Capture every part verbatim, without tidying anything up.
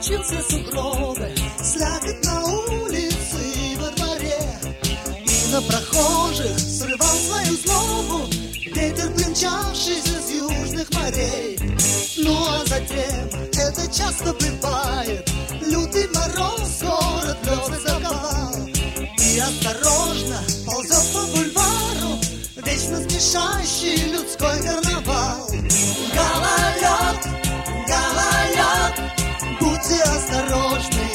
случился сугробы, слякоть на улице и во дворе. И на прохожих срывал свою злобу ветер, примчавшийся с южных морей. Ну а затем, это часто бывает, лютый мороз город лед заковал. И осторожно ползет по бульвару вечно спешащий людской карнавал. Гололед, гололед, будьте осторожны.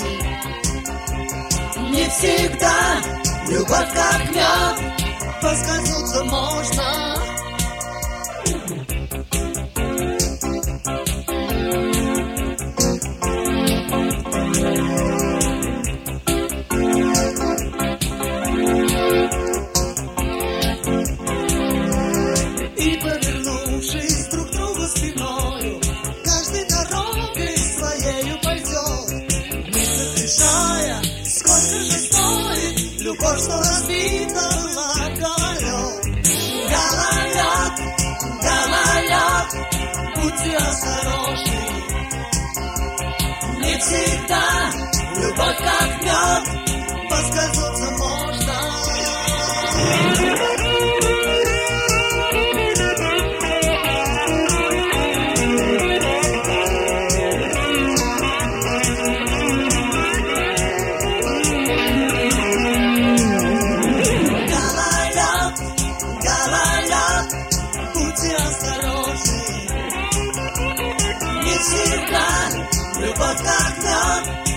Не всегда любовь как мед, поскользнуться можно. И повернувшись друг другу спиною, каждой дорогой своею пойдет, не совершая, сколько же стоит любовь, что разбита была гололед. Гололед, гололед, будьте осторожны. Не всегда любовь как мед, поскользнуться можно. Будьте осторожны. Не всегда любовь как мед,